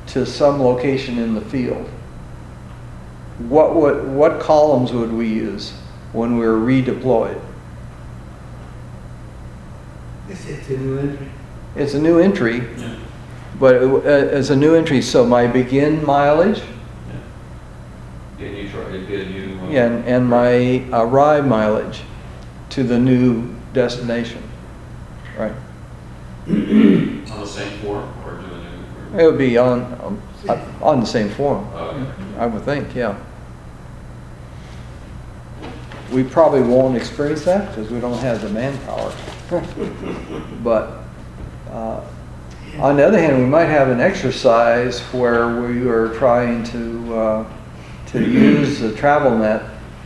to some location in the field, what columns would we use when we're redeployed? It's a new entry. It's a new entry, Yeah. but it's a new entry, so my begin mileage, Yeah, you try, it'd be a new one. yeah, and my arrive mileage to the new destination, right? On the same form, or do a new? It would be on the same form, Okay. I would think, yeah. We probably won't experience that because we don't have the manpower. But on the other hand, we might have an exercise where we are trying to use the travel net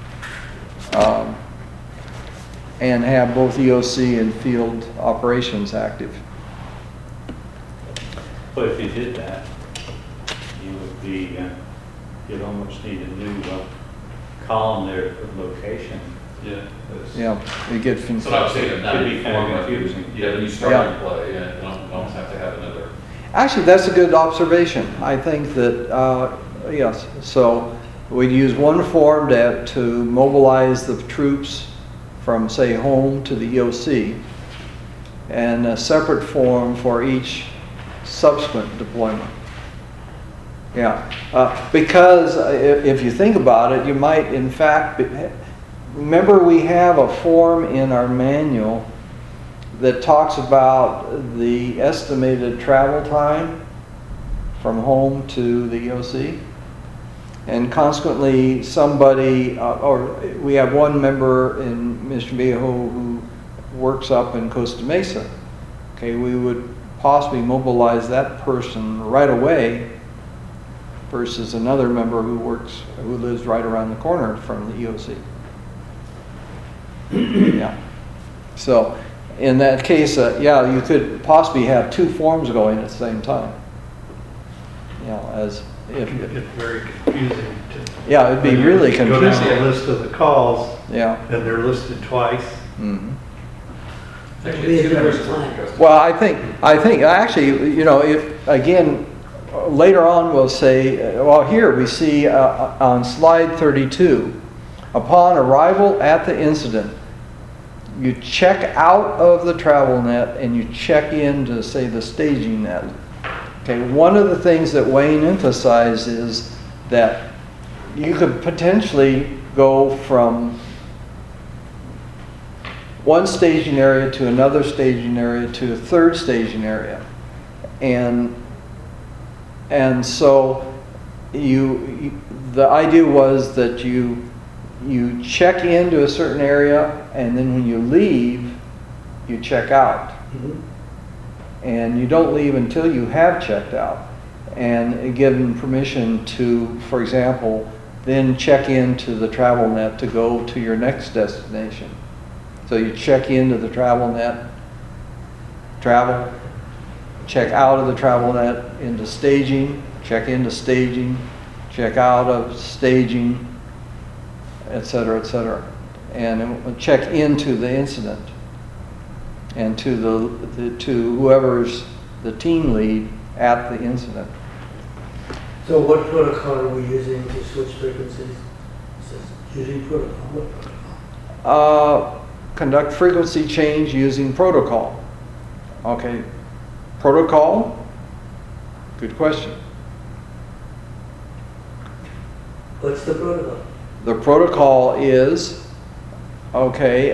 and have both EOC and field operations active. But if you did that, you would be, you'd almost need a new column there of location. Yeah. that's- Yeah, you get So I was thinking, that would be Could be kinda form, confusing. yeah, when you start to play, yeah, you don't have to have another. Actually, that's a good observation. I think that, yes, so we'd use one form to mobilize the troops from, say, home to the EOC, and a separate form for each subsequent deployment. Yeah, because if you think about it, you might in fact, remember we have a form in our manual that talks about the estimated travel time from home to the EOC. And consequently, somebody, or we have one member in Mr. Viejo who works up in Costa Mesa. Okay, we would possibly mobilize that person right away versus another member who lives right around the corner from the EOC. Yeah. So in that case, yeah, you could possibly have two forms going at the same time. You know, as if, It gets very confusing. yeah, it'd be really Go down the confusing. list of the calls, Yeah. and they're listed twice. Mhm. Actually, Be a two different members of the time. trust. Well, I think actually, you know, if, again, later on we'll say, well, here we see on slide 32, upon arrival at the incident, you check out of the travel net and you check into, say, the staging net. Okay, one of the things that Wayne emphasized is that you could potentially go from one staging area to another staging area to a third staging area. And so the idea was that you check into a certain area, and then when you leave, you check out. And you don't leave until you have checked out, and given permission to, for example, then check into the travel net to go to your next destination. So you check into the travel net, travel, check out of the travel net into staging, check into staging, check out of staging, et cetera, and check into the incident, and to whoever's the team lead at the incident. So what protocol are we using to switch frequencies? It says using protocol. What protocol? Conduct frequency change using protocol. Okay, protocol, good question. What's the protocol? The protocol is, okay,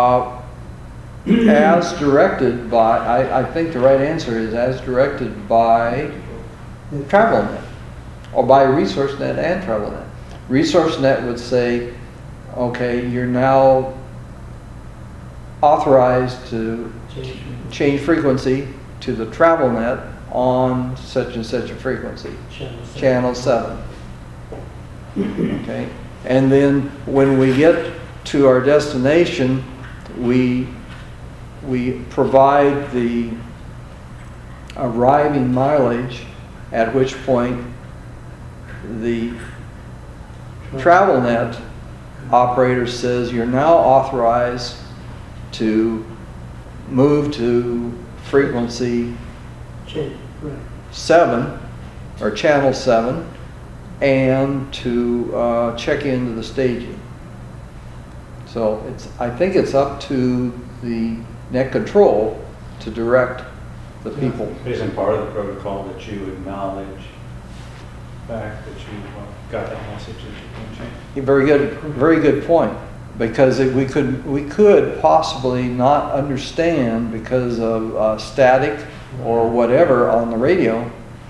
as directed by, I think the right answer is as directed by TravelNet, or by ResourceNet and TravelNet. ResourceNet would say, okay, you're now authorized to change frequency to the TravelNet on such and such a frequency, channel 7. Okay, and then when we get to our destination, we provide the arriving mileage, at which point the TravelNet operator says you're now authorized to move to frequency Change, right. 7 or channel 7, and to check into the staging. So I think it's up to the net control to direct the people. Isn't part of the protocol that you acknowledge back that you got that message that you can change? Very good point. Because we could possibly not understand because of static or whatever on the radio,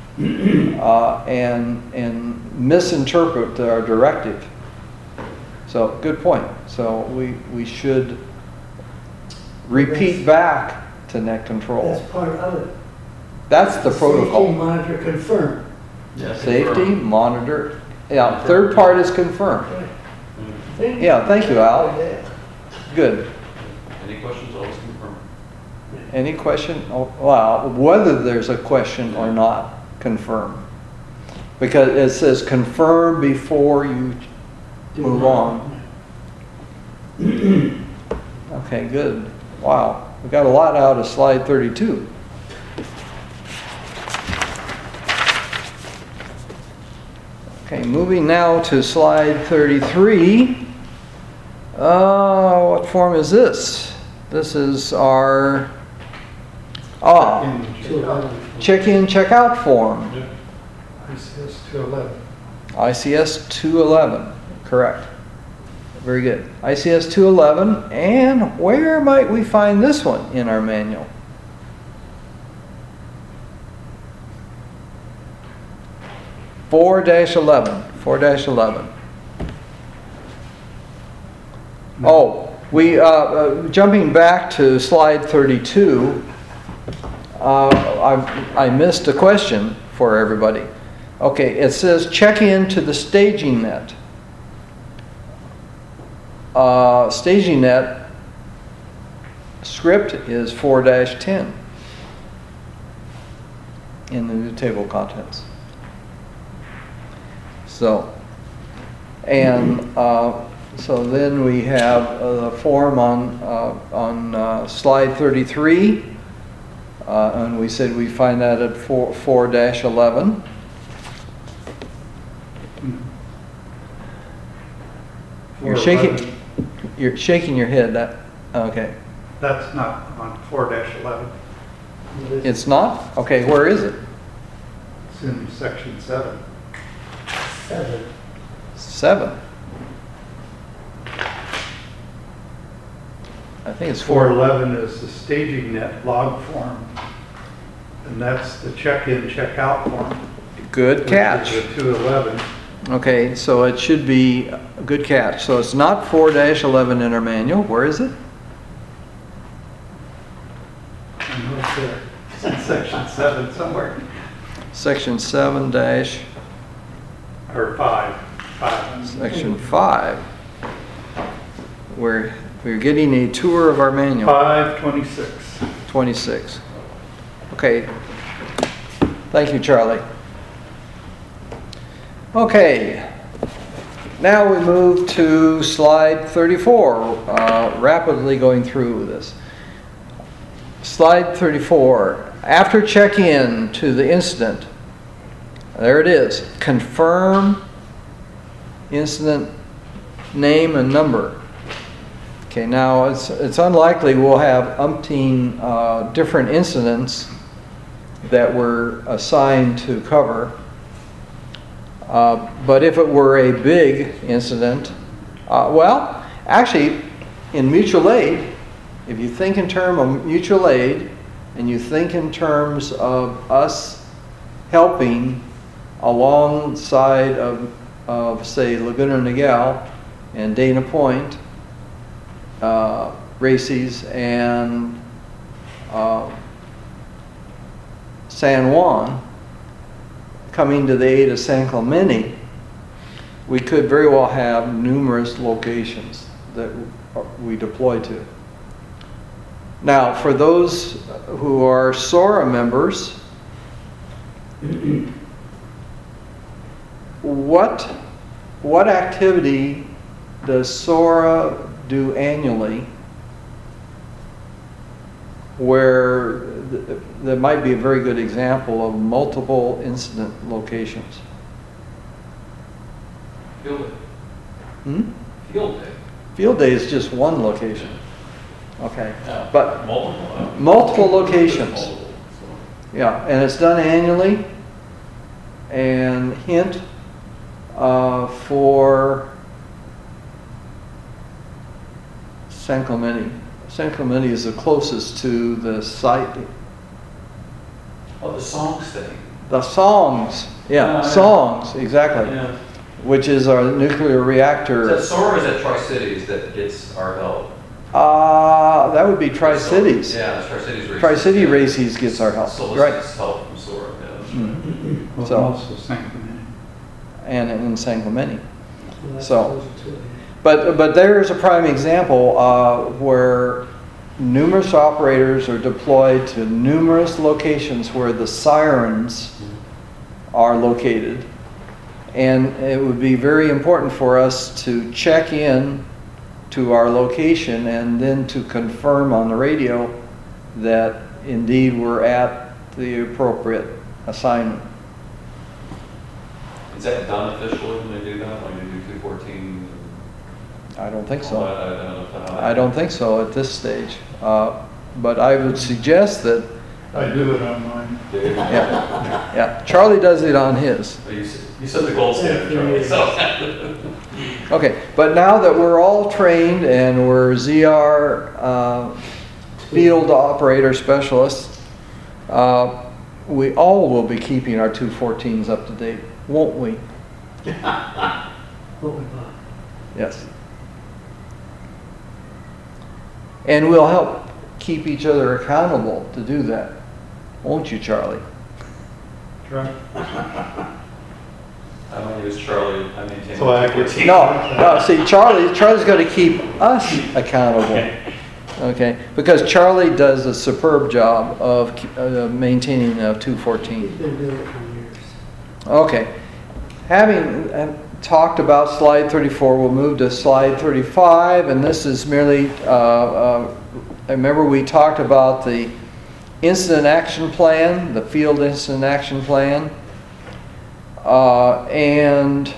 and misinterpret our directive. So good point. So we should repeat back to net control. That's part of it. That's the Safety, protocol. monitor, confirm. Safety, monitor. Yeah, third part is confirmed. Right. Yeah, thank you, Al. Yeah. Good. Any questions, always confirm. Any question? Oh, well, whether there's a question or not, confirm. Because it says confirm before you move on. Okay, good. Wow, we got a lot out of slide 32. Okay, moving now to slide 33. What form is this? This is our check-in, check-out form. ICS 211. ICS 211, correct. Very good. ICS 211, and where might we find this one in our manual? (4-11). Oh, we jumping back to slide 32. I missed a question for everybody. Okay, it says check in to the staging net. Staging net script is 4-10 in the new table of contents. So, and so then we have the form on slide 33, and we said we find that at 4-11. You're shaking your head. Okay. That's not on 4-11. It's not? Okay, where is it? It's in section 7. 7. I think it's 4. 411 is the staging net log form, and that's the check-in, check-out form. Good catch. Which is the 211. Okay, so it should be a good catch. So it's not 4-11 in our manual. Where is it? I know it's there. It's in section 7 somewhere. Section 7 dash, Or 5. section 5. We're getting a tour of our manual. 526. 26. Okay. Thank you, Charlie. Okay. Now we move to slide 34. Rapidly going through this. Slide 34. After check-in to the incident, there it is. Confirm incident name and number. Okay, now it's unlikely we'll have umpteen different incidents that we're assigned to cover. But if it were a big incident, well, actually, in mutual aid, if you think in terms of mutual aid, and you think in terms of us helping alongside of say, Laguna Niguel and Dana Point, Races, and San Juan, coming to the aid of San Clemente, we could very well have numerous locations that we deploy to. Now, for those who are SORA members, what activity does SORA do annually where that might be a very good example of multiple incident locations. Field day. Hmm? Field day. Field day is just one location. Okay, Yeah. but Multiple. multiple locations. Multiple, Yeah, and it's done annually. And hint for San Clemente. San Clemente is the closest to the site. Oh, the songs thing. The songs, yeah, Oh, yeah. songs, exactly. Yeah. Which is our nuclear Is reactor. that SOAR or is that Tri-Cities that gets our help? That would be Tri-Cities. Yeah, it's Tri-Cities. Races. Tri-City Yeah. Races gets our help, right? Solicits help from SOAR, yeah. Mhm. Well, So- also San Clemente. And in San Clemente. Well, that's So- closer to it. But there is a prime example where numerous operators are deployed to numerous locations where the sirens are located. And it would be very important for us to check in to our location and then to confirm on the radio that indeed we're at the appropriate assignment. Is that done officially when they do that, like they do 214? I don't think All so. that? I don't know how I don't think so at this stage. But I would suggest that, I do it on mine. Dave? yeah, Charlie does it on his. Oh, you set the gold standard, Charlie, so. Okay, but now that we're all trained and we're ZR field operator specialists, we all will be keeping our 214s up to date, won't we? What we bought. Yes. And we'll help keep each other accountable to do that, won't you, Charlie? Try. I don't use Charlie, I maintain. So I 214. No, see, Charlie's going to keep us accountable. Okay, because Charlie does a superb job of maintaining 214. He's been doing it for years. Okay, having talked about slide 34, we'll move to slide 35, and this is merely, remember we talked about the incident action plan, the field incident action plan, and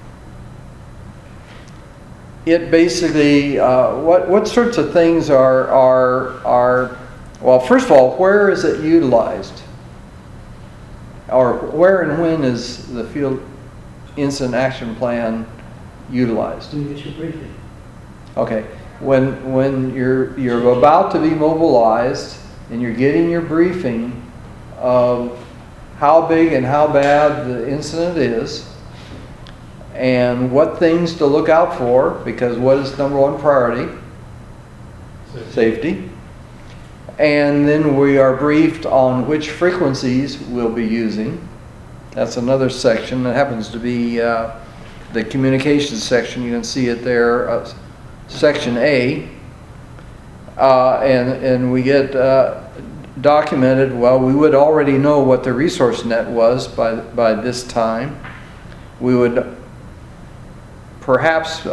it basically, what sorts of things are, well, first of all, where is it utilized? Or where and when is the field incident action plan utilized? Do you get your briefing? Okay, when you're about to be mobilized and you're getting your briefing of how big and how bad the incident is, and what things to look out for, because what is number one priority? Safety. And then we are briefed on which frequencies we'll be using. That's another section. That happens to be the communications section. You can see it there, section A. And we get documented, well, we would already know what the resource net was by this time. We would perhaps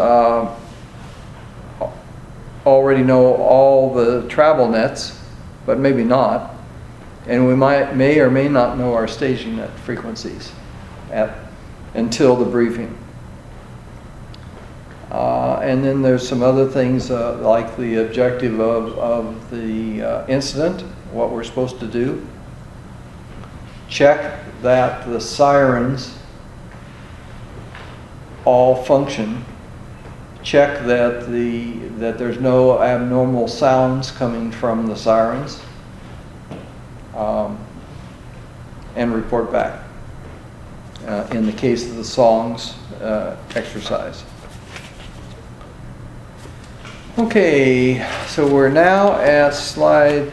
already know all the travel nets, but maybe not. And we may or may not know our staging net frequencies until the briefing. And then there's some other things like the objective of the incident, what we're supposed to do. Check that the sirens all function. Check that there's no abnormal sounds coming from the sirens, and report back. In the case of the songs exercise. Okay, so we're now at slide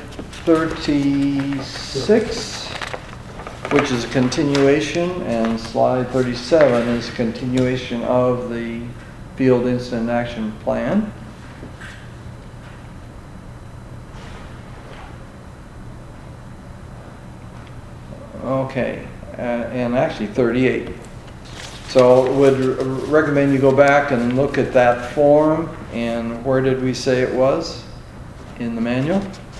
36, which is a continuation, and slide 37 is a continuation of the Field Incident Action Plan. Okay, and actually 38. So would recommend you go back and look at that form, and where did we say it was in the manual?